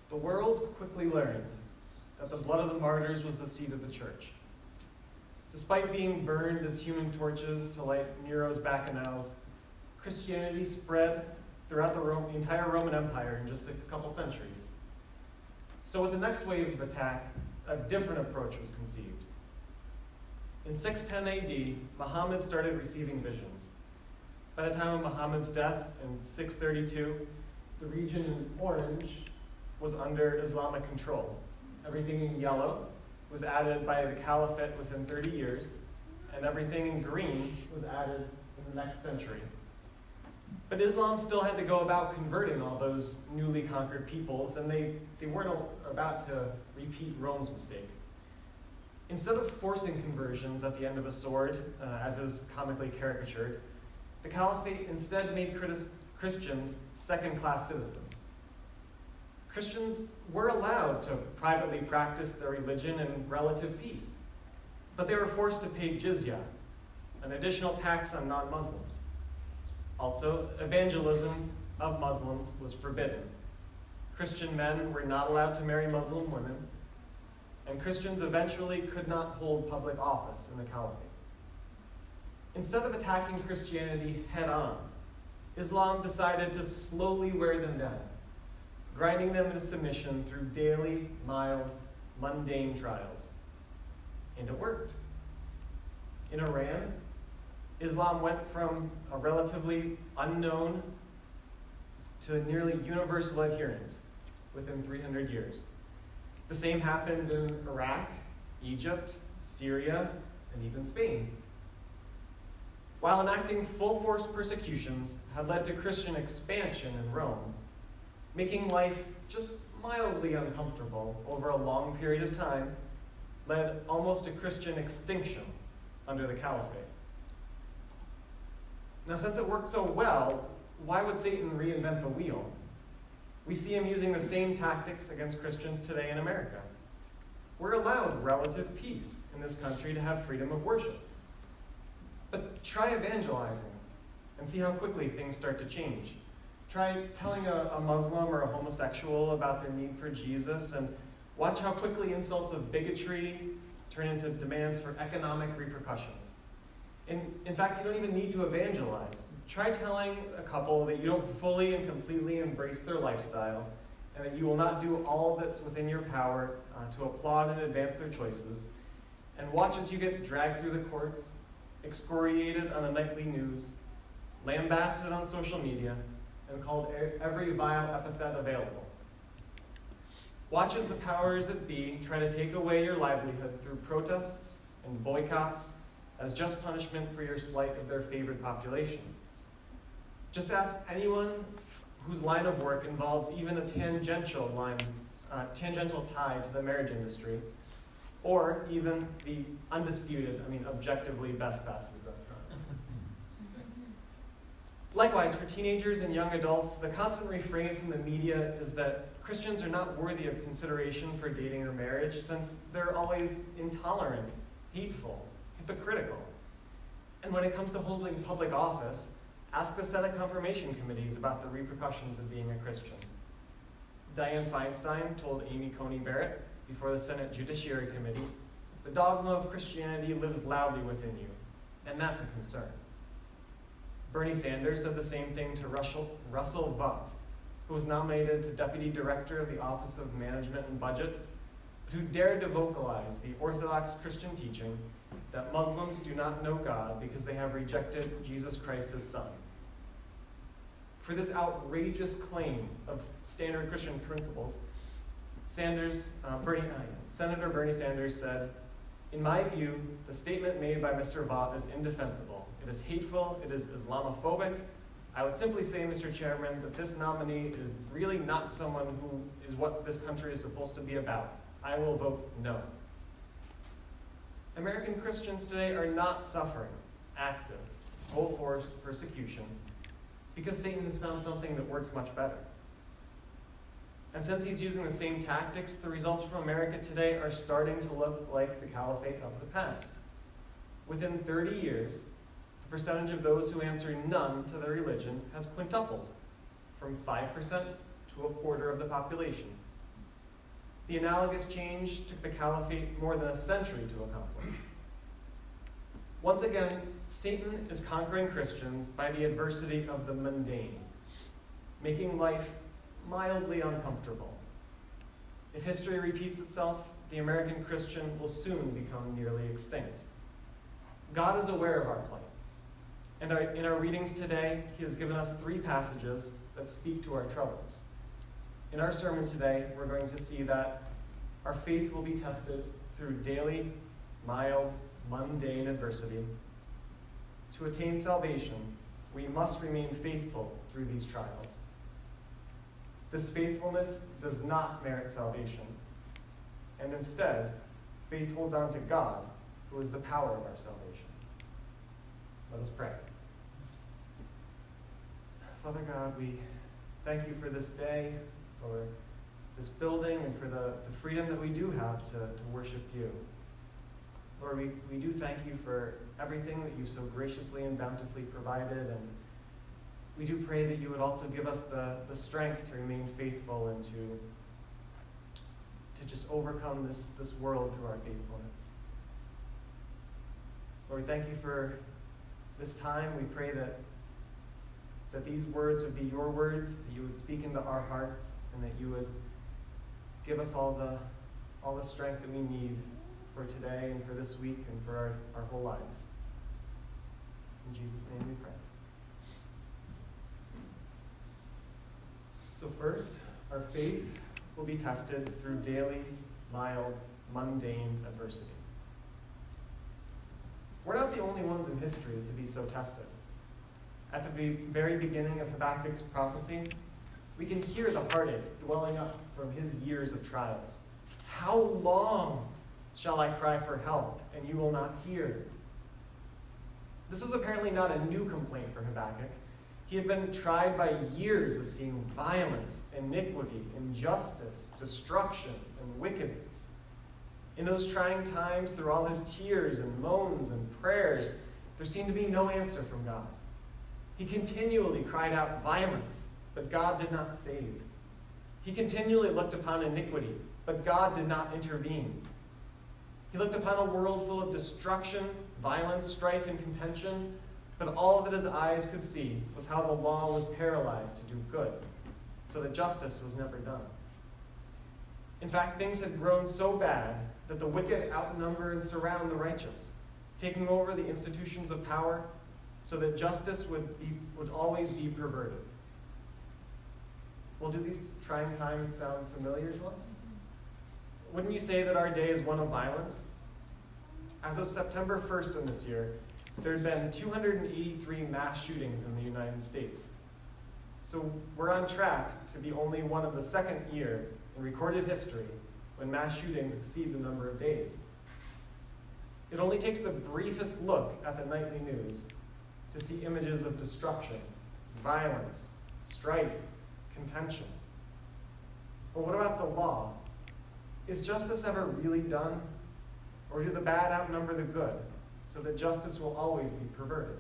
The world quickly learned that the blood of the martyrs was the seed of the church. Despite being burned as human torches to light Nero's bacchanals, Christianity spread throughout the entire Roman Empire in just a couple centuries. So with the next wave of attack, a different approach was conceived. In 610 AD, Muhammad started receiving visions. By the time of Muhammad's death in 632, the region in orange was under Islamic control. Everything in yellow was added by the caliphate within 30 years, and everything in green was added in the next century. But Islam still had to go about converting all those newly conquered peoples, and they weren't about to repeat Rome's mistake. Instead of forcing conversions at the end of a sword, as is comically caricatured, the caliphate instead made Christians second-class citizens. Christians were allowed to privately practice their religion in relative peace, but they were forced to pay jizya, an additional tax on non-Muslims. Also, evangelism of Muslims was forbidden. Christian men were not allowed to marry Muslim women, and Christians eventually could not hold public office in the caliphate. Instead of attacking Christianity head-on, Islam decided to slowly wear them down, grinding them into submission through daily, mild, mundane trials. And it worked. In Iran, Islam went from a relatively unknown to nearly universal adherence within 300 years. The same happened in Iraq, Egypt, Syria, and even Spain. While enacting full-force persecutions had led to Christian expansion in Rome, making life just mildly uncomfortable over a long period of time led almost to Christian extinction under the caliphate. Now, since it worked so well, why would Satan reinvent the wheel? We see him using the same tactics against Christians today in America. We're allowed relative peace in this country to have freedom of worship. But try evangelizing and see how quickly things start to change. Try telling a Muslim or a homosexual about their need for Jesus, and watch how quickly insults of bigotry turn into demands for economic repercussions. In fact, you don't even need to evangelize. Try telling a couple that you don't fully and completely embrace their lifestyle, and that you will not do all that's within your power to applaud and advance their choices, and watch as you get dragged through the courts, excoriated on the nightly news, lambasted on social media, and called every vile epithet available. Watch as the powers that be try to take away your livelihood through protests and boycotts as just punishment for your slight of their favored population. Just ask anyone whose line of work involves even a tangential tie to the marriage industry, or even the undisputed, objectively best fast food restaurant. Likewise, for teenagers and young adults, the constant refrain from the media is that Christians are not worthy of consideration for dating or marriage, since they're always intolerant, hateful, hypocritical. And when it comes to holding public office, ask the Senate confirmation committees about the repercussions of being a Christian. Dianne Feinstein told Amy Coney Barrett before the Senate Judiciary Committee, "The dogma of Christianity lives loudly within you, and that's a concern." Bernie Sanders said the same thing to Russell Vought, who was nominated to Deputy Director of the Office of Management and Budget, but who dared to vocalize the Orthodox Christian teaching that Muslims do not know God because they have rejected Jesus Christ as Son. For this outrageous claim of standard Christian principles, Senator Bernie Sanders said, "In my view, the statement made by Mr. Vought is indefensible. It is hateful, it is Islamophobic. I would simply say, Mr. Chairman, that this nominee is really not someone who is what this country is supposed to be about. I will vote no." American Christians today are not suffering active, full-force persecution because Satan has found something that works much better. And since he's using the same tactics, the results from America today are starting to look like the caliphate of the past. Within 30 years, the percentage of those who answer none to their religion has quintupled, from 5% to a quarter of the population. The analogous change took the caliphate more than a century to accomplish. Once again, Satan is conquering Christians by the adversity of the mundane, making life mildly uncomfortable. If history repeats itself, the American Christian will soon become nearly extinct. God is aware of our plight. And in our readings today, he has given us 3 passages that speak to our troubles. In our sermon today, we're going to see that our faith will be tested through daily, mild, mundane adversity. To attain salvation, we must remain faithful through these trials. This faithfulness does not merit salvation, and instead, faith holds on to God, who is the power of our salvation. Let us pray. Father God, we thank you for this day, for this building, and for the freedom that we do have to worship you. Lord, we do thank you for everything that you've so graciously and bountifully provided, and we do pray that you would also give us the strength to remain faithful and to just overcome this world through our faithfulness. Lord, thank you for this time. We pray that these words would be your words, that you would speak into our hearts, and that you would give us all the strength that we need for today and for this week and for our whole lives. It's in Jesus' name we pray. So first, our faith will be tested through daily, mild, mundane adversity. We're not the only ones in history to be so tested. At the very beginning of Habakkuk's prophecy, we can hear the heartache welling up from his years of trials. How long shall I cry for help, and you will not hear? This was apparently not a new complaint for Habakkuk. He had been tried by years of seeing violence, iniquity, injustice, destruction, and wickedness. In those trying times, through all his tears and moans and prayers, there seemed to be no answer from God. He continually cried out violence, but God did not save. He continually looked upon iniquity, but God did not intervene. He looked upon a world full of destruction, violence, strife, and contention, but all that his eyes could see was how the law was paralyzed to do good, so that justice was never done. In fact, things had grown so bad that the wicked outnumber and surround the righteous, taking over the institutions of power so that justice would always be perverted. Well, do these trying times sound familiar to us? Wouldn't you say that our day is one of violence? As of September 1st of this year, there had been 283 mass shootings in the United States. So we're on track to be only one of the second year in recorded history when mass shootings exceed the number of days. It only takes the briefest look at the nightly news to see images of destruction, violence, strife, contention. But what about the law? Is justice ever really done? Or do the bad outnumber the good, so that justice will always be perverted?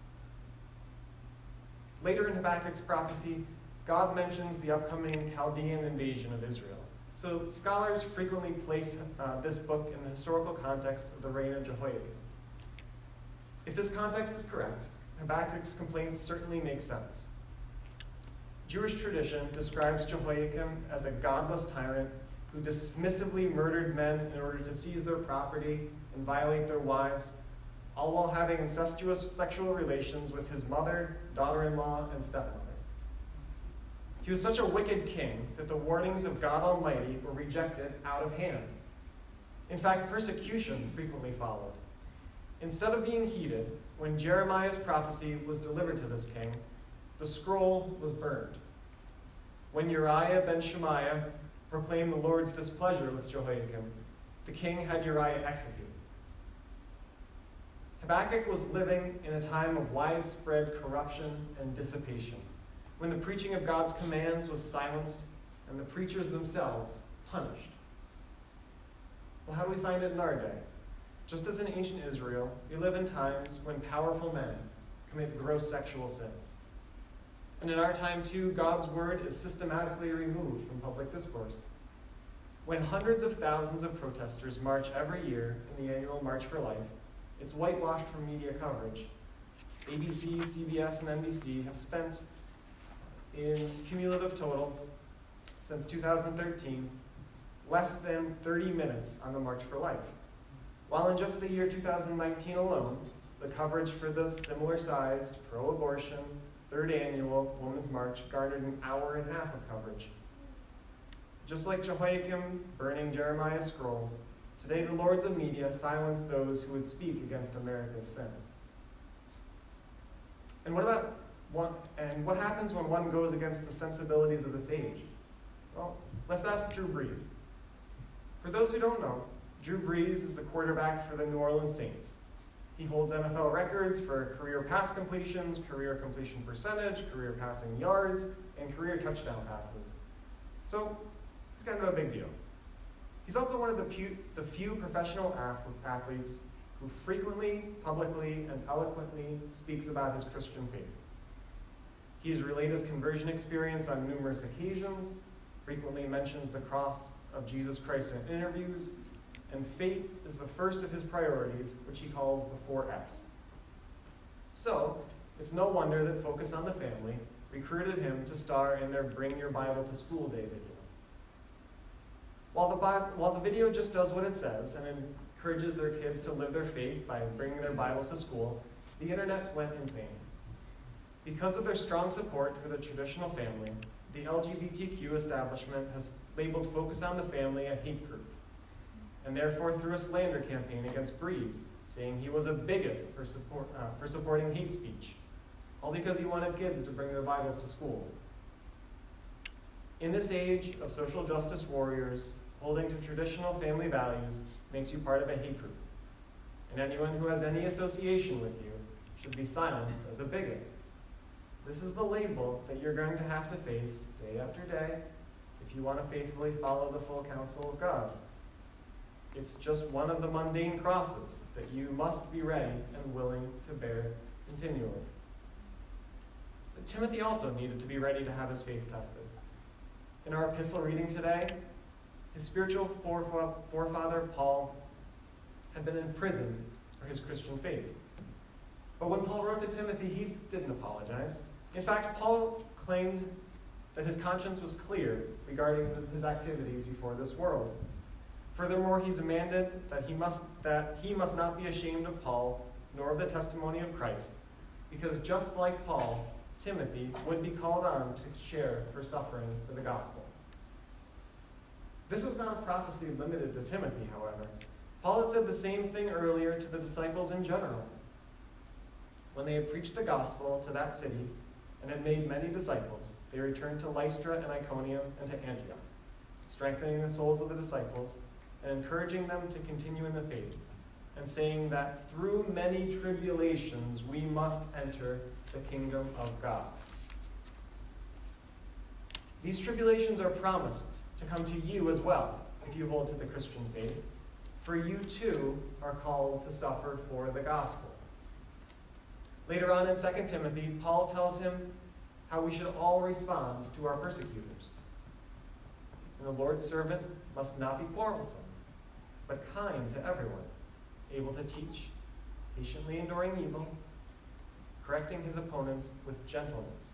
Later in Habakkuk's prophecy, God mentions the upcoming Chaldean invasion of Israel. So scholars frequently place this book in the historical context of the reign of Jehoiakim. If this context is correct, Habakkuk's complaints certainly make sense. Jewish tradition describes Jehoiakim as a godless tyrant who dismissively murdered men in order to seize their property and violate their wives, all while having incestuous sexual relations with his mother, daughter-in-law, and stepmother. He was such a wicked king that the warnings of God Almighty were rejected out of hand. In fact, persecution frequently followed. Instead of being heeded, when Jeremiah's prophecy was delivered to this king, the scroll was burned. When Uriah ben Shemaiah proclaimed the Lord's displeasure with Jehoiakim, the king had Uriah executed. Habakkuk was living in a time of widespread corruption and dissipation, when the preaching of God's commands was silenced and the preachers themselves punished. Well, how do we find it in our day? Just as in ancient Israel, we live in times when powerful men commit gross sexual sins. And in our time, too, God's word is systematically removed from public discourse. When hundreds of thousands of protesters march every year in the annual March for Life, it's whitewashed from media coverage. ABC, CBS, and NBC have spent, in cumulative total, since 2013, less than 30 minutes on the March for Life. While in just the year 2019 alone, the coverage for the similar-sized, pro-abortion, third annual Women's March garnered an hour and a half of coverage. Just like Jehoiakim burning Jeremiah's scroll, today the lords of media silence those who would speak against America's sin. And what happens when one goes against the sensibilities of this age? Well, let's ask Drew Brees. For those who don't know, Drew Brees is the quarterback for the New Orleans Saints. He holds NFL records for career pass completions, career completion percentage, career passing yards, and career touchdown passes. So, he's kind of a big deal. He's also one of the few professional athletes who frequently, publicly, and eloquently speaks about his Christian faith. He has relayed his conversion experience on numerous occasions, frequently mentions the cross of Jesus Christ in interviews, and faith is the first of his priorities, which he calls the 4 F's. So, it's no wonder that Focus on the Family recruited him to star in their Bring Your Bible to School Day video. While the video just does what it says and encourages their kids to live their faith by bringing their Bibles to school, the internet went insane. Because of their strong support for the traditional family, the LGBTQ establishment has labeled Focus on the Family a hate group, and therefore threw a slander campaign against Brees, saying he was a bigot for supporting hate speech, all because he wanted kids to bring their Bibles to school. In this age of social justice warriors, holding to traditional family values makes you part of a hate group, and anyone who has any association with you should be silenced as a bigot. This is the label that you're going to have to face day after day if you want to faithfully follow the full counsel of God. It's just one of the mundane crosses that you must be ready and willing to bear continually. But Timothy also needed to be ready to have his faith tested. In our epistle reading today, his spiritual forefather, Paul, had been imprisoned for his Christian faith. But when Paul wrote to Timothy, he didn't apologize. In fact, Paul claimed that his conscience was clear regarding his activities before this world. Furthermore, he demanded that he must not be ashamed of Paul, nor of the testimony of Christ, because just like Paul, Timothy would be called on to share for suffering for the gospel. This was not a prophecy limited to Timothy, however. Paul had said the same thing earlier to the disciples in general. When they had preached the gospel to that city and had made many disciples, they returned to Lystra and Iconium and to Antioch, strengthening the souls of the disciples and encouraging them to continue in the faith, and saying that through many tribulations we must enter the kingdom of God. These tribulations are promised to come to you as well, if you hold to the Christian faith, for you too are called to suffer for the gospel. Later on in 2 Timothy, Paul tells him how we should all respond to our persecutors. And the Lord's servant must not be quarrelsome, but kind to everyone, able to teach, patiently enduring evil, correcting his opponents with gentleness.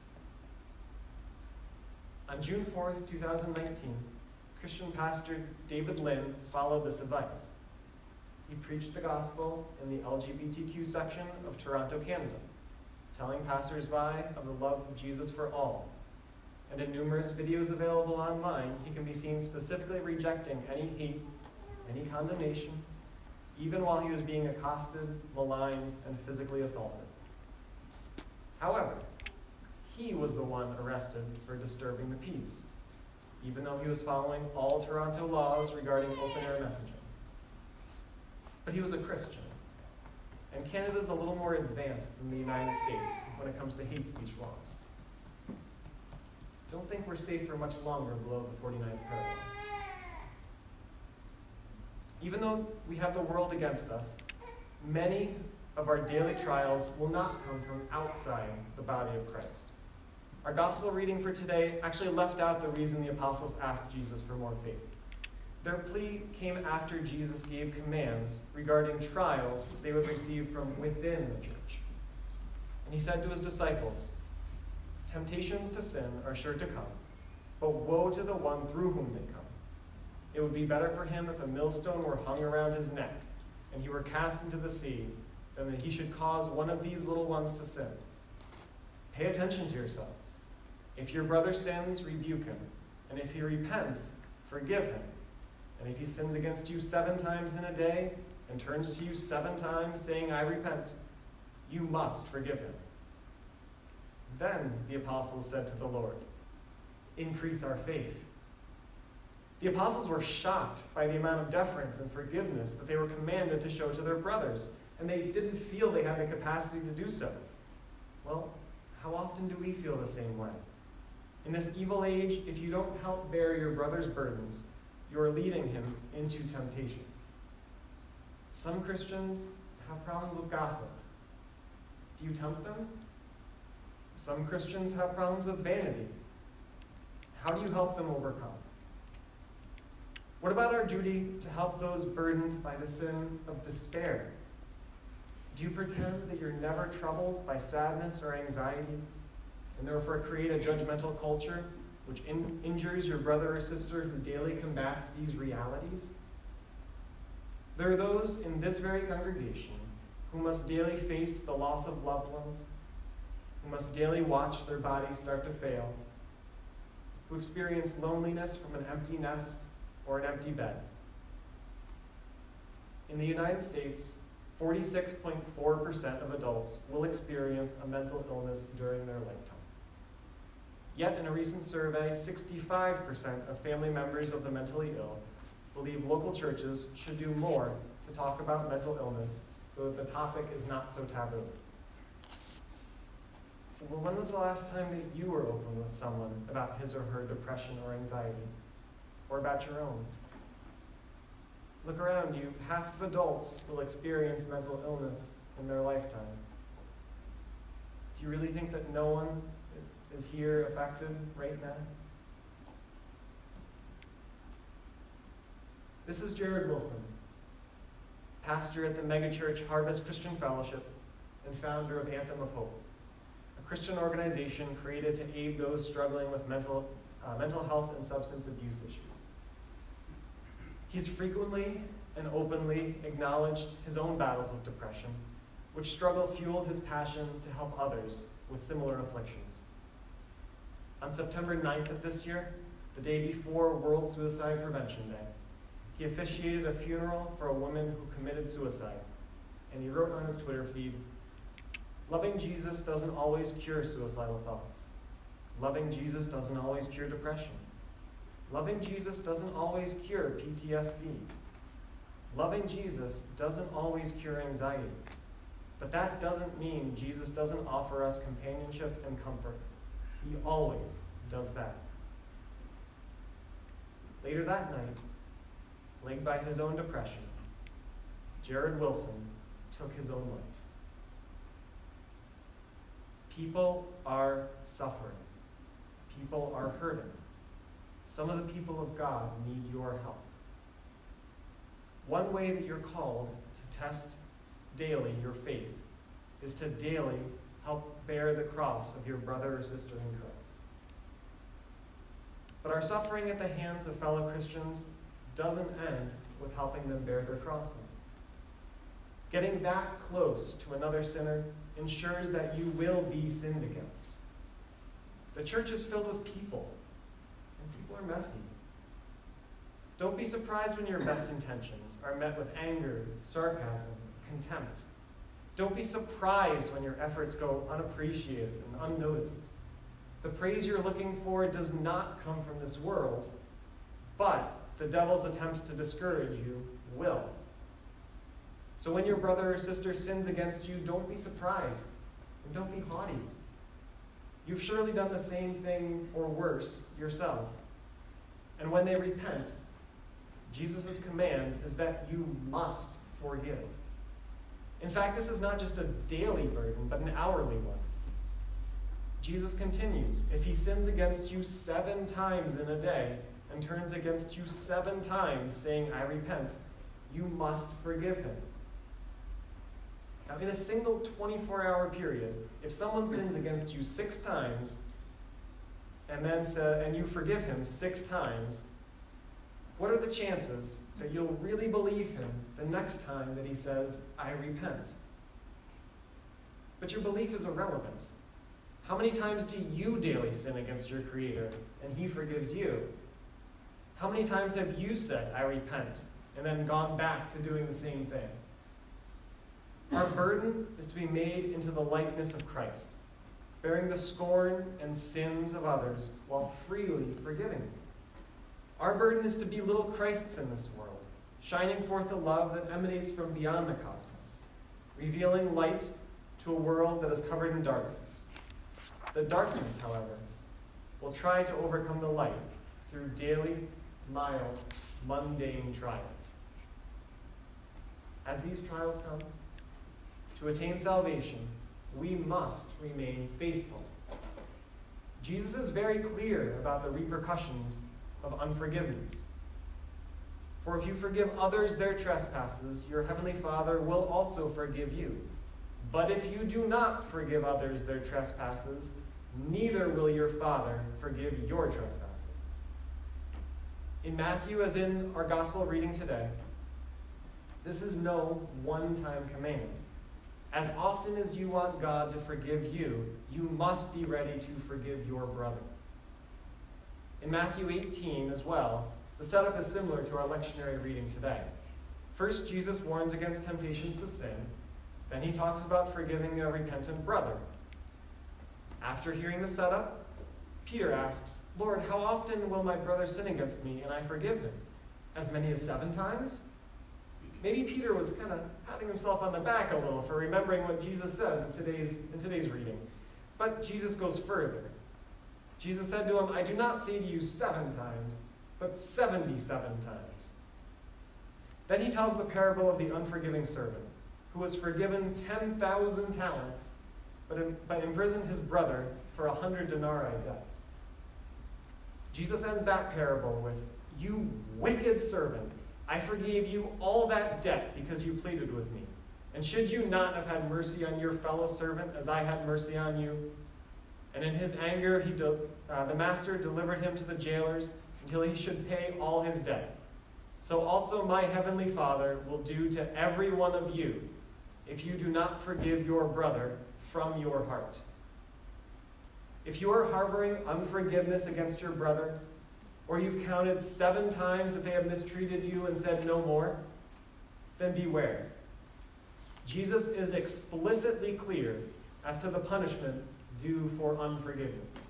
On June 4th, 2019, Christian pastor David Lynn followed this advice. He preached the gospel in the LGBTQ section of Toronto, Canada, telling passers-by of the love of Jesus for all. And in numerous videos available online, he can be seen specifically rejecting any hate, any condemnation, even while he was being accosted, maligned, and physically assaulted. However, he was the one arrested for disturbing the peace, even though he was following all Toronto laws regarding open-air messaging. But he was a Christian, and Canada's a little more advanced than the United States when it comes to hate speech laws. Don't think we're safe for much longer below the 49th parallel. Even though we have the world against us, many of our daily trials will not come from outside the body of Christ. Our gospel reading for today actually left out the reason the apostles asked Jesus for more faith. Their plea came after Jesus gave commands regarding trials they would receive from within the church. And he said to his disciples, "Temptations to sin are sure to come, but woe to the one through whom they come. It would be better for him if a millstone were hung around his neck and he were cast into the sea than that he should cause one of these little ones to sin. Pay attention to yourselves. If your brother sins, rebuke him, and if he repents, forgive him. And if he sins against you 7 times in a day and turns to you 7 times saying, 'I repent,' you must forgive him." Then the apostles said to the Lord, "Increase our faith." The apostles were shocked by the amount of deference and forgiveness that they were commanded to show to their brothers, and they didn't feel they had the capacity to do so. Well, how often do we feel the same way? In this evil age, if you don't help bear your brother's burdens, you are leading him into temptation. Some Christians have problems with gossip. Do you tempt them? Some Christians have problems with vanity. How do you help them overcome? What about our duty to help those burdened by the sin of despair? Do you pretend that you're never troubled by sadness or anxiety, and therefore create a judgmental culture which injures your brother or sister who daily combats these realities? There are those in this very congregation who must daily face the loss of loved ones, who must daily watch their bodies start to fail, who experience loneliness from an empty nest or an empty bed. In the United States, 46.4% of adults will experience a mental illness during their lifetime. Yet, in a recent survey, 65% of family members of the mentally ill believe local churches should do more to talk about mental illness so that the topic is not so taboo. Well, when was the last time that you were open with someone about his or her depression or anxiety, or about your own? Look around you. Half of adults will experience mental illness in their lifetime. Do you really think that no one is here affected right now? This is Jared Wilson, pastor at the megachurch Harvest Christian Fellowship and founder of Anthem of Hope, a Christian organization created to aid those struggling with mental health and substance abuse issues. He's frequently and openly acknowledged his own battles with depression, which struggle fueled his passion to help others with similar afflictions. On September 9th of this year, the day before World Suicide Prevention Day, he officiated a funeral for a woman who committed suicide, and he wrote on his Twitter feed, "Loving Jesus doesn't always cure suicidal thoughts. Loving Jesus doesn't always cure depression. Loving Jesus doesn't always cure PTSD. Loving Jesus doesn't always cure anxiety. But that doesn't mean Jesus doesn't offer us companionship and comfort. He always does that." Later that night, plagued by his own depression, Jared Wilson took his own life. People are suffering. People are hurting. Some of the people of God need your help. One way that you're called to test daily your faith is to daily help bear the cross of your brother or sister in Christ. But our suffering at the hands of fellow Christians doesn't end with helping them bear their crosses. Getting that close to another sinner ensures that you will be sinned against. The church is filled with people, and people are messy. Don't be surprised when your best intentions are met with anger, sarcasm, contempt. Don't be surprised when your efforts go unappreciated and unnoticed. The praise you're looking for does not come from this world, but the devil's attempts to discourage you will. So when your brother or sister sins against you, don't be surprised and don't be haughty. You've surely done the same thing or worse yourself. And when they repent, Jesus' command is that you must forgive. In fact, this is not just a daily burden, but an hourly one. Jesus continues, if he sins against you 7 times in a day, and turns against you 7 times, saying, I repent, you must forgive him. Now, in a single 24-hour period, if someone sins against you 6 times, and you forgive him 6 times, what are the chances that you'll really believe him the next time that he says, I repent? But your belief is irrelevant. How many times do you daily sin against your Creator, and he forgives you? How many times have you said, I repent, and then gone back to doing the same thing? Our burden is to be made into the likeness of Christ, bearing the scorn and sins of others while freely forgiving. Our burden is to be little Christs in this world, shining forth the love that emanates from beyond the cosmos, revealing light to a world that is covered in darkness. The darkness, however, will try to overcome the light through daily, mild, mundane trials. As these trials come, to attain salvation, we must remain faithful. Jesus is very clear about the repercussions of unforgiveness. For if you forgive others their trespasses, your heavenly Father will also forgive you. But if you do not forgive others their trespasses, neither will your Father forgive your trespasses. In Matthew, as in our gospel reading today, this is no one-time command. As often as you want God to forgive you, you must be ready to forgive your brother. In Matthew 18 as well, the setup is similar to our lectionary reading today. First, Jesus warns against temptations to sin. Then he talks about forgiving a repentant brother. After hearing the setup, Peter asks, Lord, how often will my brother sin against me and I forgive him? As many as 7 times? Maybe Peter was kind of patting himself on the back a little for remembering what Jesus said in today's reading. But Jesus goes further. Jesus said to him, I do not say to you 7 times, but 77 times. Then he tells the parable of the unforgiving servant, who was forgiven 10,000 talents, but imprisoned his brother for 100 denarii debt. Jesus ends that parable with, you wicked servant, I forgave you all that debt because you pleaded with me. And should you not have had mercy on your fellow servant as I had mercy on you? And in his anger, the master delivered him to the jailers until he should pay all his debt. So also my heavenly Father will do to every one of you if you do not forgive your brother from your heart. If you are harboring unforgiveness against your brother, or you've counted 7 times that they have mistreated you and said no more, then beware. Jesus is explicitly clear as to the punishment due for unforgiveness.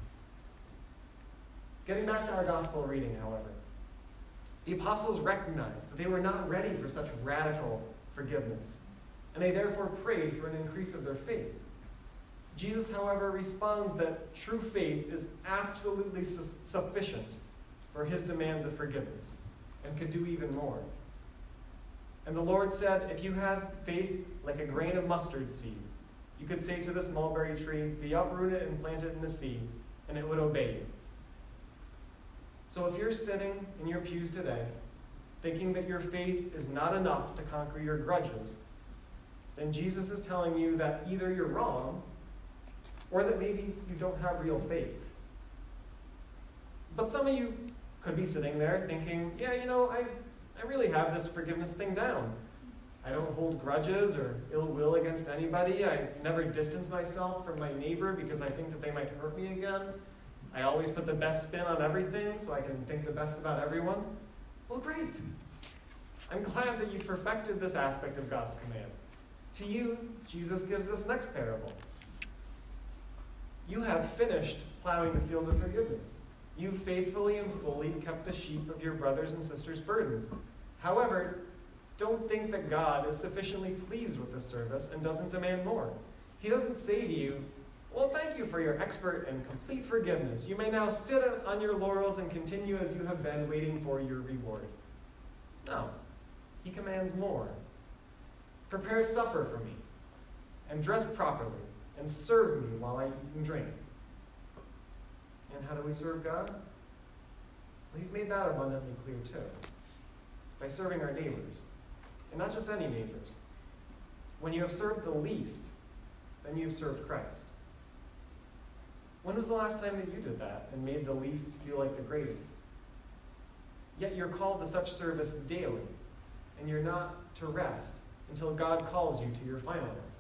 Getting back to our gospel reading, however, the apostles recognized that they were not ready for such radical forgiveness, and they therefore prayed for an increase of their faith. Jesus, however, responds that true faith is absolutely sufficient for his demands of forgiveness, and could do even more. And the Lord said, if you had faith like a grain of mustard seed, you could say to this mulberry tree, be uprooted and planted in the sea, and it would obey you. So if you're sitting in your pews today, thinking that your faith is not enough to conquer your grudges, then Jesus is telling you that either you're wrong, or that maybe you don't have real faith. But some of you could be sitting there thinking, yeah, I really have this forgiveness thing down. I don't hold grudges or ill will against anybody. I never distance myself from my neighbor because I think that they might hurt me again. I always put the best spin on everything so I can think the best about everyone. Well, great. I'm glad that you perfected this aspect of God's command. To you, Jesus gives this next parable. You have finished plowing the field of forgiveness. You faithfully and fully kept the sheep of your brothers and sisters' burdens. However, don't think that God is sufficiently pleased with this service and doesn't demand more. He doesn't say to you, well, thank you for your expert and complete forgiveness. You may now sit on your laurels and continue as you have been, waiting for your reward. No, he commands more. Prepare supper for me, and dress properly, and serve me while I eat and drink. And how do we serve God? Well, he's made that abundantly clear too, by serving our neighbors, and not just any neighbors. When you have served the least, then you've served Christ. When was the last time that you did that and made the least feel like the greatest? Yet you're called to such service daily, and you're not to rest until God calls you to your final rest.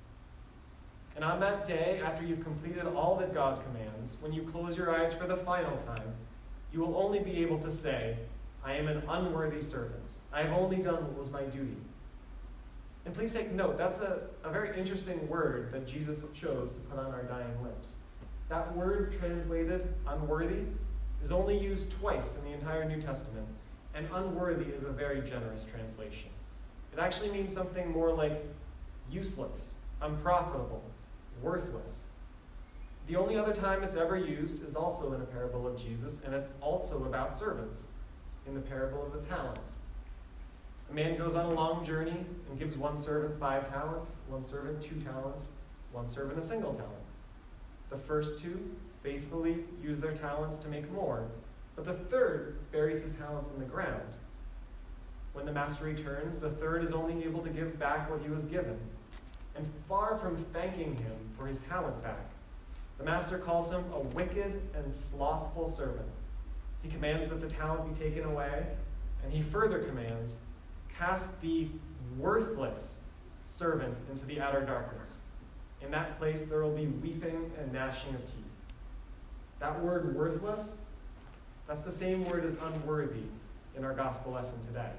And on that day, after you've completed all that God commands, when you close your eyes for the final time, you will only be able to say, I am an unworthy servant. I have only done what was my duty. And please take note, that's a very interesting word that Jesus chose to put on our dying lips. That word translated unworthy is only used twice in the entire New Testament, and unworthy is a very generous translation. It actually means something more like useless, unprofitable, worthless. The only other time it's ever used is also in a parable of Jesus, and it's also about servants, in the parable of the talents. A man goes on a long journey and gives one servant 5 talents, one servant 2 talents, one servant a single talent. The first 2 faithfully use their talents to make more, but the third buries his talents in the ground. When the master returns, the third is only able to give back what he was given. And far from thanking him for his talent back, the master calls him a wicked and slothful servant. He commands that the talent be taken away, and he further commands, cast the worthless servant into the outer darkness. In that place there will be weeping and gnashing of teeth. That word worthless, that's the same word as unworthy in our gospel lesson today.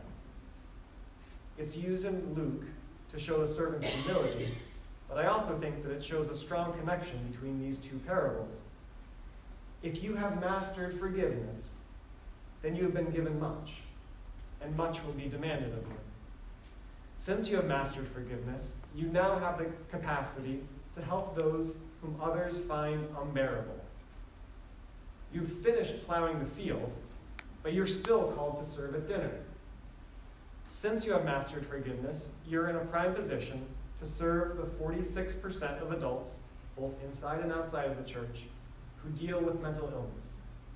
It's used in Luke to show the servant's humility, but I also think that it shows a strong connection between these 2 parables. If you have mastered forgiveness, then you have been given much, and much will be demanded of you. Since you have mastered forgiveness, you now have the capacity to help those whom others find unbearable. You've finished plowing the field, but you're still called to serve at dinner. Since you have mastered forgiveness, you're in a prime position to serve the 46% of adults, both inside and outside of the church, who deal with mental illness.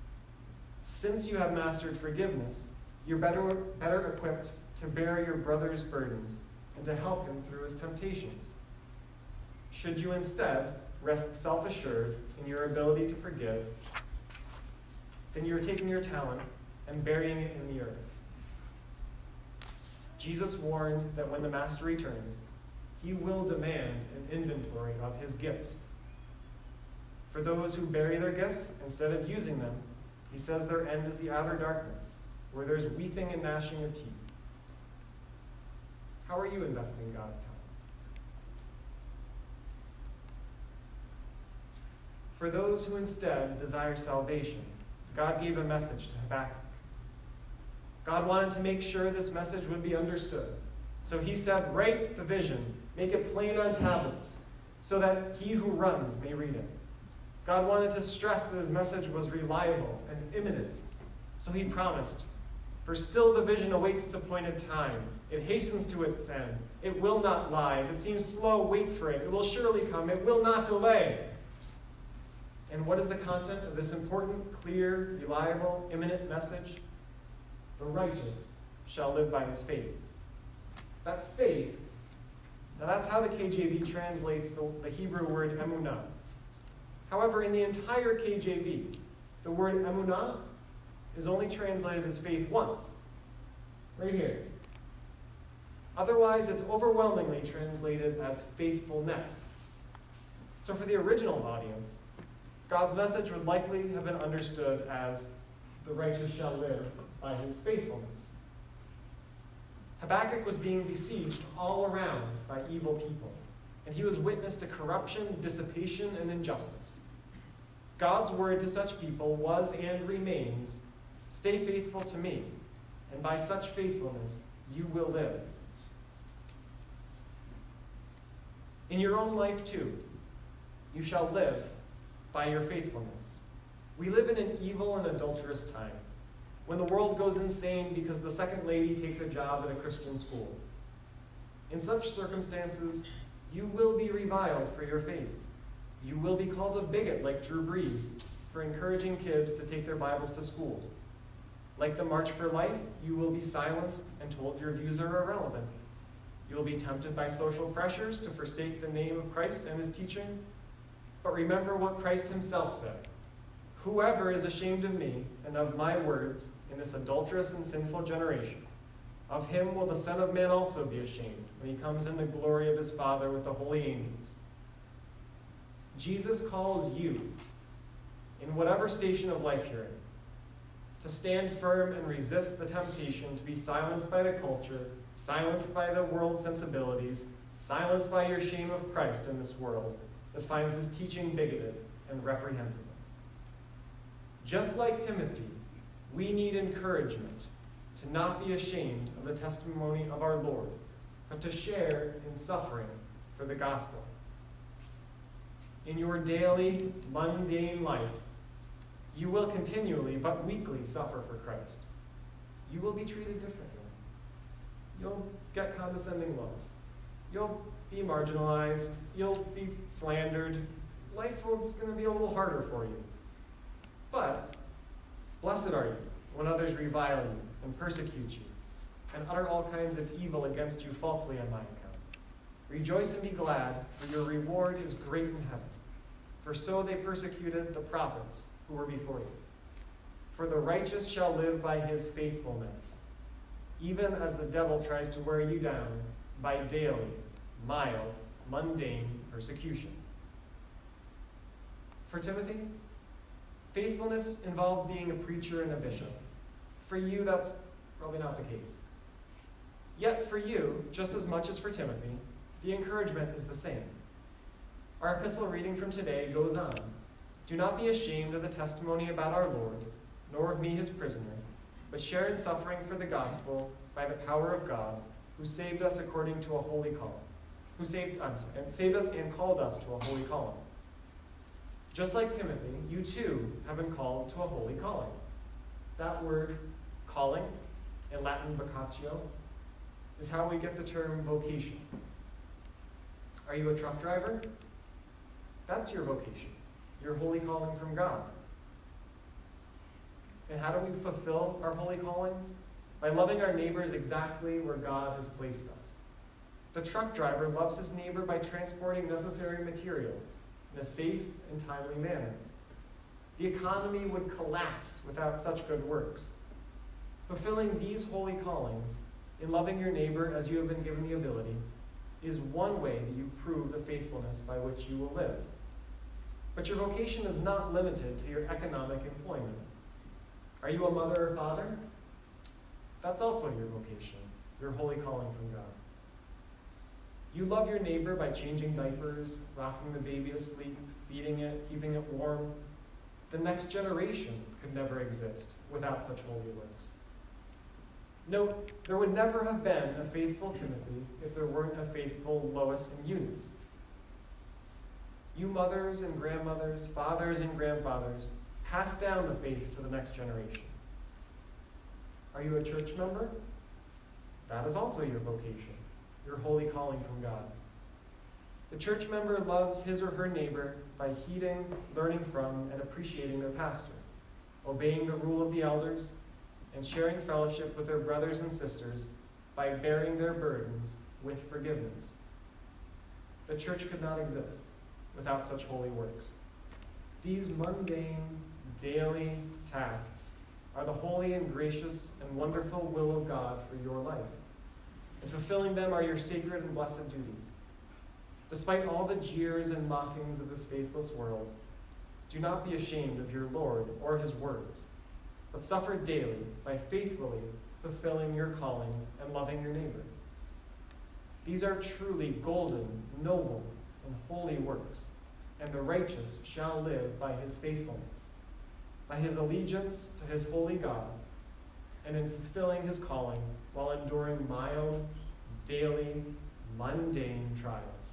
Since you have mastered forgiveness, you're better equipped to bear your brother's burdens and to help him through his temptations. Should you instead rest self-assured in your ability to forgive, then you're taking your talent and burying it in the earth. Jesus warned that when the master returns, he will demand an inventory of his gifts. For those who bury their gifts instead of using them, he says their end is the outer darkness, where there's weeping and gnashing of teeth. How are you investing God's talents? For those who instead desire salvation, God gave a message to Habakkuk. God wanted to make sure this message would be understood. So he said, write the vision, make it plain on tablets, so that he who runs may read it. God wanted to stress that his message was reliable and imminent. So he promised, for still the vision awaits its appointed time. It hastens to its end. It will not lie. If it seems slow, wait for it. It will surely come. It will not delay. And what is the content of this important, clear, reliable, imminent message? The righteous shall live by his faith. That faith, now that's how the KJV translates the Hebrew word emunah. However, in the entire KJV, the word emunah is only translated as faith once, right here. Otherwise, it's overwhelmingly translated as faithfulness. So for the original audience, God's message would likely have been understood as the righteous shall live by his faithfulness. Habakkuk was being besieged all around by evil people, and he was witness to corruption, dissipation, and injustice. God's word to such people was and remains, stay faithful to me, and by such faithfulness you will live. In your own life too, you shall live by your faithfulness. We live in an evil and adulterous time, when the world goes insane because the second lady takes a job at a Christian school. In such circumstances, you will be reviled for your faith. You will be called a bigot like Drew Brees for encouraging kids to take their Bibles to school. Like the March for Life, you will be silenced and told your views are irrelevant. You will be tempted by social pressures to forsake the name of Christ and his teaching. But remember what Christ himself said. Whoever is ashamed of me and of my words in this adulterous and sinful generation, of him will the Son of Man also be ashamed when he comes in the glory of his Father with the holy angels. Jesus calls you, in whatever station of life you're in, to stand firm and resist the temptation to be silenced by the culture, silenced by the world's sensibilities, silenced by your shame of Christ in this world that finds his teaching bigoted and reprehensible. Just like Timothy, we need encouragement to not be ashamed of the testimony of our Lord, but to share in suffering for the gospel. In your daily, mundane life, you will continually but weekly suffer for Christ. You will be treated differently. You'll get condescending looks. You'll be marginalized. You'll be slandered. Life is going to be a little harder for you. But blessed are you when others revile you and persecute you and utter all kinds of evil against you falsely on my account. Rejoice and be glad, for your reward is great in heaven. For so they persecuted the prophets who were before you. For the righteous shall live by his faithfulness, even as the devil tries to wear you down by daily, mild, mundane persecution. For Timothy, faithfulness involved being a preacher and a bishop. For you, that's probably not the case. Yet for you, just as much as for Timothy, the encouragement is the same. Our epistle reading from today goes on. Do not be ashamed of the testimony about our Lord, nor of me his prisoner, but share in suffering for the gospel by the power of God, who saved us according to a holy calling. Saved us and called us to a holy calling. Just like Timothy, you too have been called to a holy calling. That word, calling, in Latin vocatio, is how we get the term vocation. Are you a truck driver? That's your vocation, your holy calling from God. And how do we fulfill our holy callings? By loving our neighbors exactly where God has placed us. The truck driver loves his neighbor by transporting necessary materials in a safe and timely manner. The economy would collapse without such good works. Fulfilling these holy callings in loving your neighbor as you have been given the ability is one way that you prove the faithfulness by which you will live. But your vocation is not limited to your economic employment. Are you a mother or father? That's also your vocation, your holy calling from God. You love your neighbor by changing diapers, rocking the baby asleep, feeding it, keeping it warm. The next generation could never exist without such holy works. Note, there would never have been a faithful Timothy if there weren't a faithful Lois and Eunice. You mothers and grandmothers, fathers and grandfathers, pass down the faith to the next generation. Are you a church member? That is also your vocation, your holy calling from God. The church member loves his or her neighbor by heeding, learning from, and appreciating their pastor, obeying the rule of the elders, and sharing fellowship with their brothers and sisters by bearing their burdens with forgiveness. The church could not exist without such holy works. These mundane, daily tasks are the holy and gracious and wonderful will of God for your life, and fulfilling them are your sacred and blessed duties. Despite all the jeers and mockings of this faithless world, do not be ashamed of your Lord or his words, but suffer daily by faithfully fulfilling your calling and loving your neighbor. These are truly golden, noble, and holy works, and the righteous shall live by his faithfulness, by his allegiance to his holy God, and in fulfilling his calling while enduring mild, daily, mundane trials.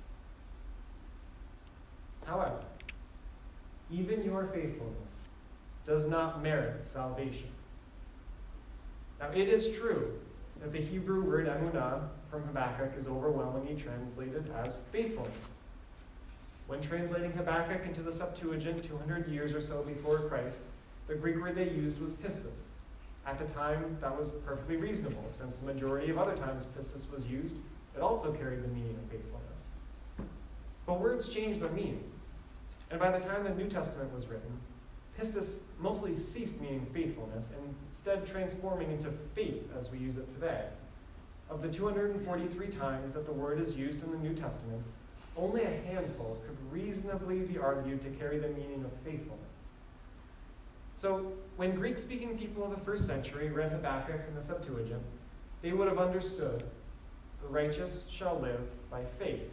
However, even your faithfulness does not merit salvation. Now, it is true that the Hebrew word emunah from Habakkuk is overwhelmingly translated as faithfulness. When translating Habakkuk into the Septuagint 200 years or so before Christ, the Greek word they used was pistis, At the time, that was perfectly reasonable, since the majority of other times pistis was used, it also carried the meaning of faithfulness. But words change their meaning, and by the time the New Testament was written, pistis mostly ceased meaning faithfulness and instead transforming into faith as we use it today. Of the 243 times that the word is used in the New Testament, only a handful could reasonably be argued to carry the meaning of faithfulness. So, when Greek-speaking people of the first century read Habakkuk in the Septuagint, they would have understood, the righteous shall live by faith.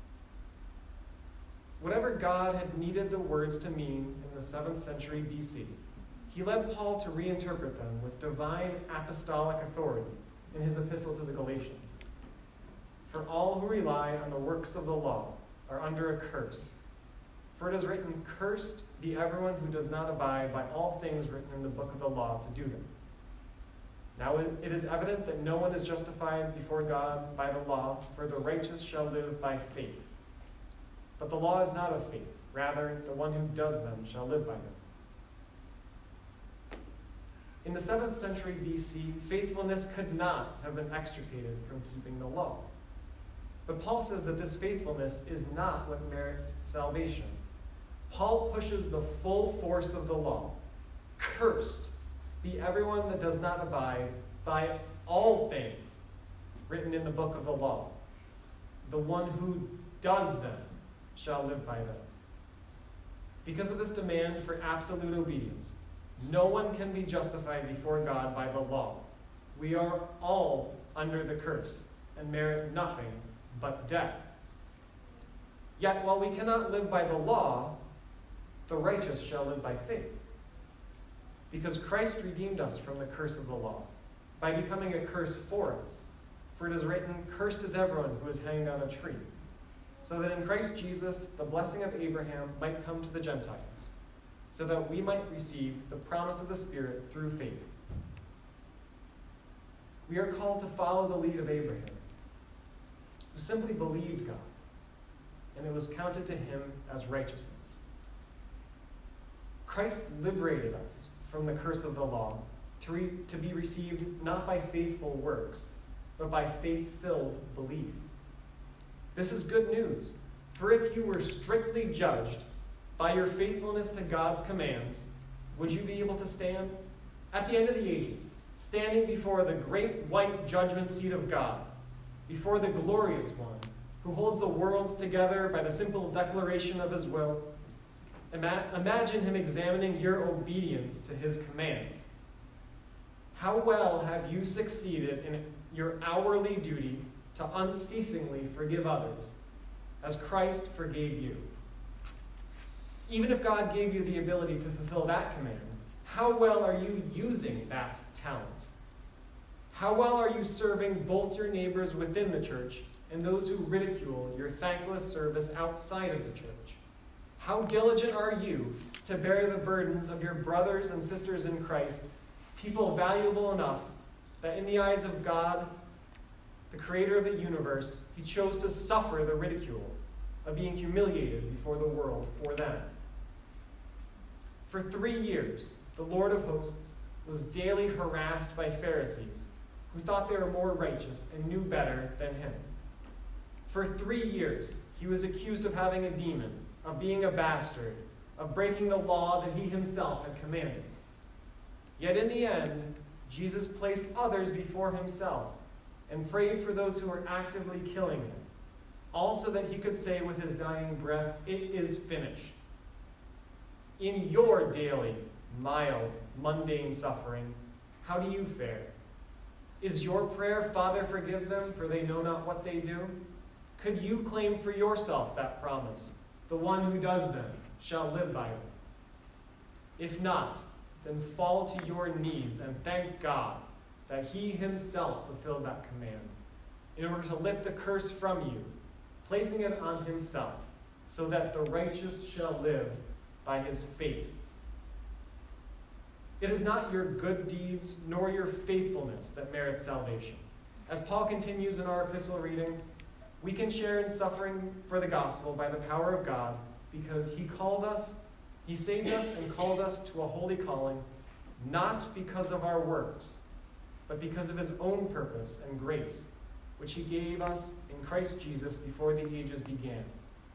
Whatever God had needed the words to mean in the 7th century BC, he led Paul to reinterpret them with divine apostolic authority in his epistle to the Galatians. For all who rely on the works of the law are under a curse. For it is written, "Cursed be everyone who does not abide by all things written in the book of the law to do them." Now it is evident that no one is justified before God by the law, for the righteous shall live by faith. But the law is not of faith. Rather, the one who does them shall live by them. In the 7th century BC, faithfulness could not have been extricated from keeping the law. But Paul says that this faithfulness is not what merits salvation. Paul pushes the full force of the law. Cursed be everyone that does not abide by all things written in the book of the law. The one who does them shall live by them. Because of this demand for absolute obedience, no one can be justified before God by the law. We are all under the curse and merit nothing but death. Yet while we cannot live by the law, the righteous shall live by faith. Because Christ redeemed us from the curse of the law by becoming a curse for us. For it is written, "Cursed is everyone who is hanged on a tree," so that in Christ Jesus the blessing of Abraham might come to the Gentiles, so that we might receive the promise of the Spirit through faith. We are called to follow the lead of Abraham, who simply believed God, and it was counted to him as righteousness. Christ liberated us from the curse of the law to be received not by faithful works, but by faith-filled belief. This is good news, for if you were strictly judged by your faithfulness to God's commands, would you be able to stand? At the end of the ages, standing before the great white judgment seat of God, before the glorious one, who holds the worlds together by the simple declaration of his will, imagine him examining your obedience to his commands. How well have you succeeded in your hourly duty to unceasingly forgive others, as Christ forgave you? Even if God gave you the ability to fulfill that command, how well are you using that talent? How well are you serving both your neighbors within the church and those who ridicule your thankless service outside of the church? How diligent are you to bear the burdens of your brothers and sisters in Christ, people valuable enough that in the eyes of God, the creator of the universe, he chose to suffer the ridicule of being humiliated before the world for them? For 3 years, the Lord of hosts was daily harassed by Pharisees who thought they were more righteous and knew better than him. For 3 years, he was accused of having a demon, of being a bastard, of breaking the law that he himself had commanded. Yet in the end, Jesus placed others before himself and prayed for those who were actively killing him, all so that he could say with his dying breath, "It is finished." In your daily, mild, mundane suffering, how do you fare? Is your prayer, "Father, forgive them, for they know not what they do"? Could you claim for yourself that promise, "The one who does them shall live by them"? If not, then fall to your knees and thank God that he himself fulfilled that command in order to lift the curse from you, placing it on himself, so that the righteous shall live by his faith. It is not your good deeds nor your faithfulness that merits salvation. As Paul continues in our epistle reading, we can share in suffering for the gospel by the power of God because he saved us and called us to a holy calling, not because of our works, but because of his own purpose and grace, which he gave us in Christ Jesus before the ages began.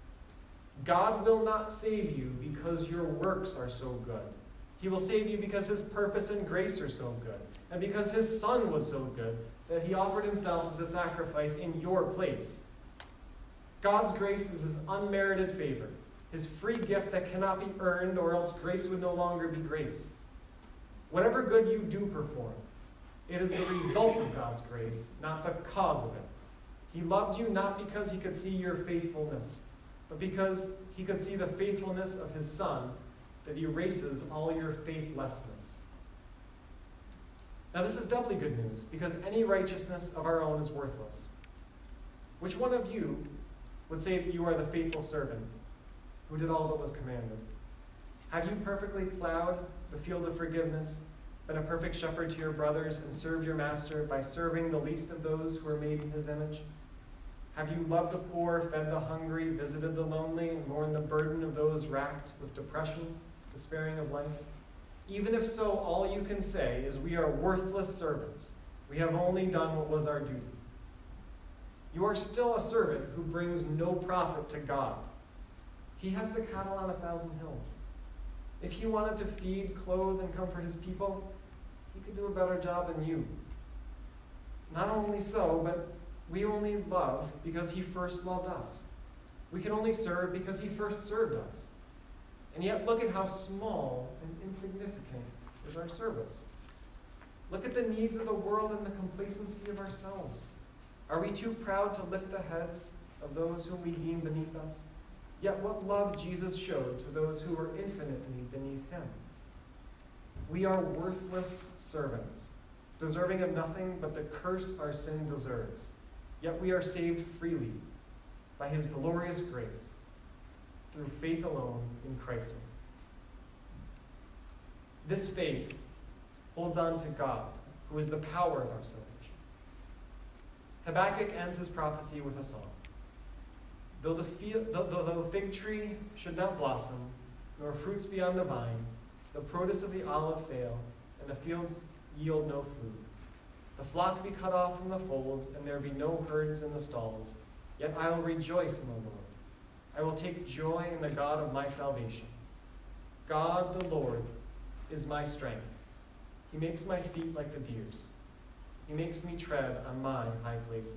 God will not save you because your works are so good. He will save you because his purpose and grace are so good, and because his Son was so good that he offered himself as a sacrifice in your place. God's grace is his unmerited favor, his free gift that cannot be earned, or else grace would no longer be grace. Whatever good you do perform, it is the result of God's grace, not the cause of it. He loved you not because he could see your faithfulness, but because he could see the faithfulness of his Son that erases all your faithlessness. Now this is doubly good news, because any righteousness of our own is worthless. Which one of you would say that you are the faithful servant who did all that was commanded? Have you perfectly plowed the field of forgiveness, been a perfect shepherd to your brothers, and served your master by serving the least of those who are made in his image? Have you loved the poor, fed the hungry, visited the lonely, and borne the burden of those racked with depression, despairing of life? Even if so, all you can say is, we are worthless servants. We have only done what was our duty. You are still a servant who brings no profit to God. He has the cattle on 1,000 hills. If he wanted to feed, clothe, and comfort his people, he could do a better job than you. Not only so, but we only love because he first loved us. We can only serve because he first served us. And yet look at how small and insignificant is our service. Look at the needs of the world and the complacency of ourselves. Are we too proud to lift the heads of those whom we deem beneath us? Yet what love Jesus showed to those who were infinitely beneath him. We are worthless servants, deserving of nothing but the curse our sin deserves. Yet we are saved freely by his glorious grace, through faith alone in Christ alone. This faith holds on to God, who is the power of our salvation. Habakkuk ends his prophecy with a song. Though the fig tree should not blossom, nor fruits be on the vine, the produce of the olive fail, and the fields yield no food. The flock be cut off from the fold, and there be no herds in the stalls. Yet I will rejoice in the Lord. I will take joy in the God of my salvation. God the Lord is my strength. He makes my feet like the deer's. He makes me tread on my high places.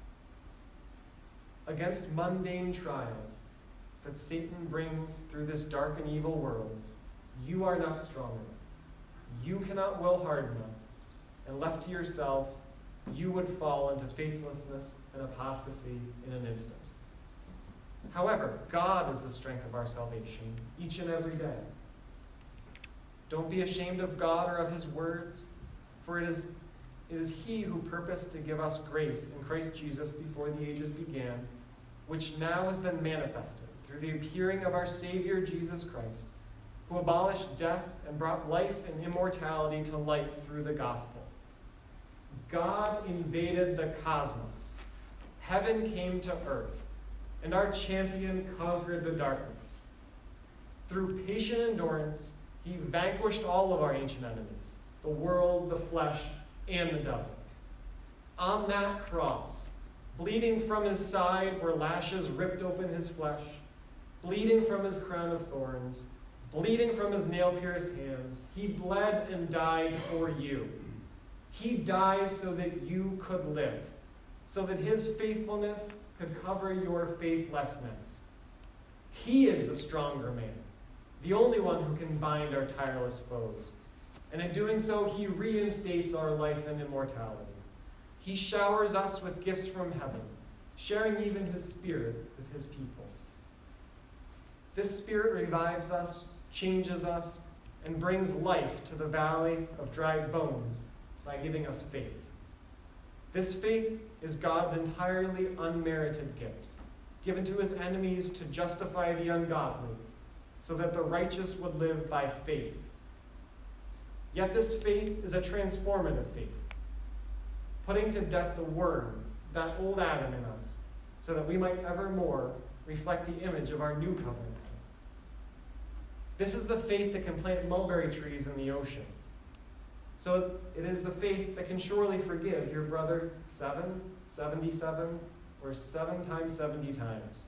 Against mundane trials that Satan brings through this dark and evil world, you are not strong enough. You cannot will hard enough, and left to yourself, you would fall into faithlessness and apostasy in an instant. However, God is the strength of our salvation each and every day. Don't be ashamed of God or of his words, for it is he who purposed to give us grace in Christ Jesus before the ages began, which now has been manifested through the appearing of our Savior Jesus Christ, who abolished death and brought life and immortality to light through the gospel. God invaded the cosmos. Heaven came to earth, and our champion conquered the darkness. Through patient endurance, he vanquished all of our ancient enemies, the world, the flesh, and the devil. On that cross, bleeding from his side where lashes ripped open his flesh, bleeding from his crown of thorns, bleeding from his nail-pierced hands, he bled and died for you. He died so that you could live, so that his faithfulness could cover your faithlessness. He is the stronger man, the only one who can bind our tireless foes. And in doing so, he reinstates our life and immortality. He showers us with gifts from heaven, sharing even his Spirit with his people. This Spirit revives us, changes us, and brings life to the valley of dried bones by giving us faith. This faith is God's entirely unmerited gift, given to his enemies to justify the ungodly, so that the righteous would live by faith. Yet this faith is a transformative faith, putting to death the worm, that old Adam in us, so that we might evermore reflect the image of our new covenant Adam. This is the faith that can plant mulberry trees in the ocean, So it is the faith that can surely forgive your brother 7, 77, or 7 times 70 times.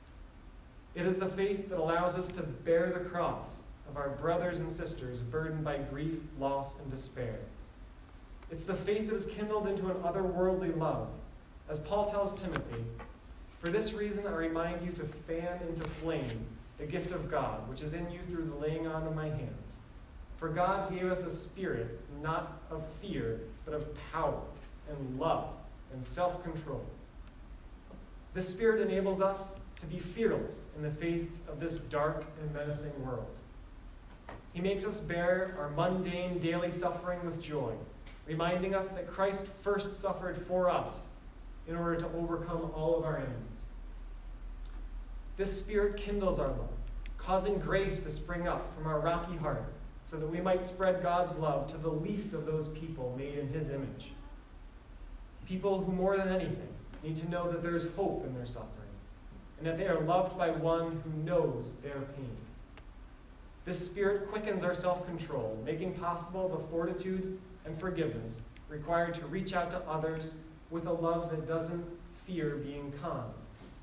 It is the faith that allows us to bear the cross of our brothers and sisters burdened by grief, loss, and despair. It's the faith that is kindled into an otherworldly love. As Paul tells Timothy, "For this reason I remind you to fan into flame the gift of God, which is in you through the laying on of my hands. For God gave us a spirit not of fear, but of power and love and self-control." This spirit enables us to be fearless in the faith of this dark and menacing world. He makes us bear our mundane daily suffering with joy, reminding us that Christ first suffered for us in order to overcome all of our enemies. This spirit kindles our love, causing grace to spring up from our rocky heart so that we might spread God's love to the least of those people made in his image. People who, more than anything, need to know that there is hope in their suffering and that they are loved by one who knows their pain. This spirit quickens our self-control, making possible the fortitude and forgiveness required to reach out to others with a love that doesn't fear being conned.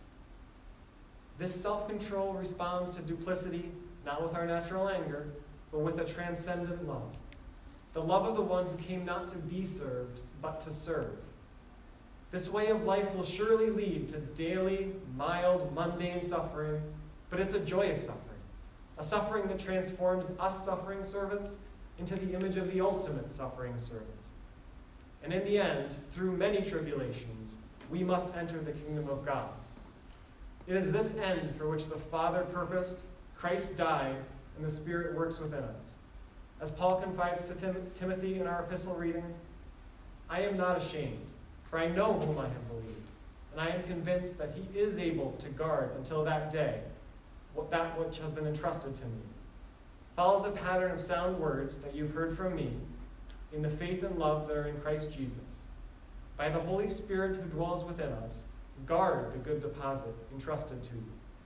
This self-control responds to duplicity, not with our natural anger, but with a transcendent love. The love of the one who came not to be served, but to serve. This way of life will surely lead to daily, mild, mundane suffering, but it's a joyous suffering. A suffering that transforms us suffering servants into the image of the ultimate suffering servant. And in the end, through many tribulations, we must enter the kingdom of God. It is this end for which the Father purposed, Christ died, and the Spirit works within us. As Paul confides to Timothy in our epistle reading, "I am not ashamed, for I know whom I have believed, and I am convinced that he is able to guard until that day that which has been entrusted to me. Follow the pattern of sound words that you've heard from me in the faith and love that are in Christ Jesus. By the Holy Spirit who dwells within us, guard the good deposit entrusted to you."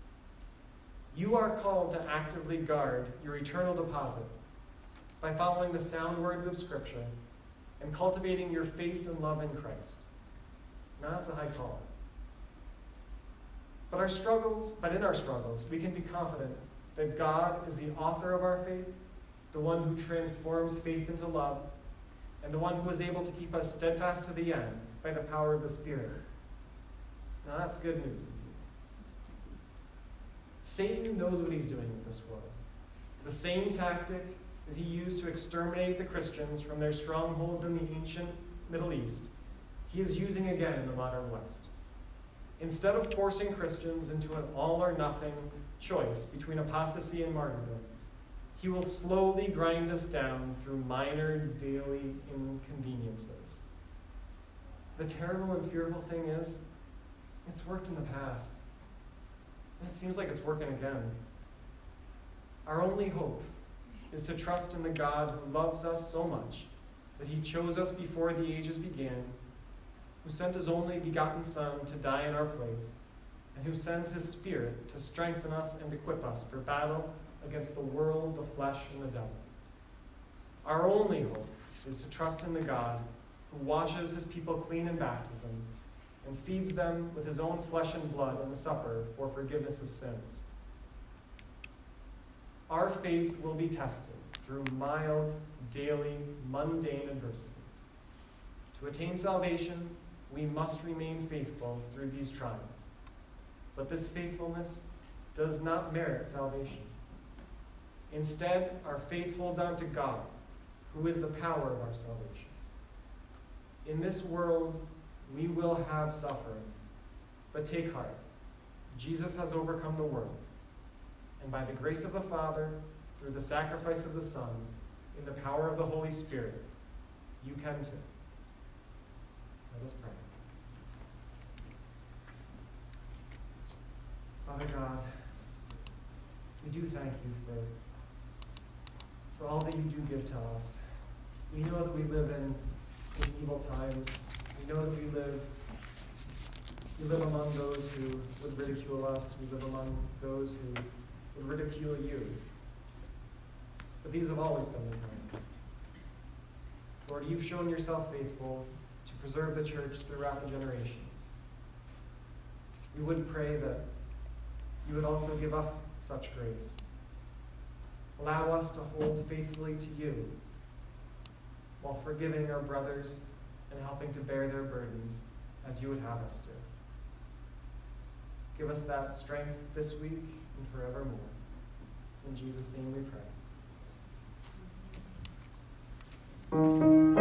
You are called to actively guard your eternal deposit by following the sound words of Scripture and cultivating your faith and love in Christ. Now that's a high call. But in our struggles, we can be confident that God is the author of our faith, the one who transforms faith into love, and the one who is able to keep us steadfast to the end by the power of the Spirit. Now that's good news indeed. Satan knows what he's doing with this world. The same tactic that he used to exterminate the Christians from their strongholds in the ancient Middle East, he is using again in the modern West. Instead of forcing Christians into an all-or-nothing choice between apostasy and martyrdom, he will slowly grind us down through minor daily inconveniences. The terrible and fearful thing is, it's worked in the past, and it seems like it's working again. Our only hope is to trust in the God who loves us so much that he chose us before the ages began, who sent his only begotten Son to die in our place, and who sends his Spirit to strengthen us and equip us for battle against the world, the flesh, and the devil. Our only hope is to trust in the God who washes his people clean in baptism and feeds them with his own flesh and blood in the supper for forgiveness of sins. Our faith will be tested through mild, daily, mundane adversity. To attain salvation, we must remain faithful through these trials. But this faithfulness does not merit salvation. Instead, our faith holds on to God, who is the power of our salvation. In this world, we will have suffering, but take heart. Jesus has overcome the world, and by the grace of the Father, through the sacrifice of the Son, in the power of the Holy Spirit, you can too. Let us pray. Father God, we do thank you for all that you do give to us. We know that we live in evil times. We know that we live among those who would ridicule us. We live among those who would ridicule you. But these have always been the times. Lord, you've shown yourself faithful to preserve the church throughout the generations. We would pray that you would also give us such grace. Allow us to hold faithfully to you while forgiving our brothers and helping to bear their burdens as you would have us do. Give us that strength this week and forevermore. It's in Jesus' name we pray.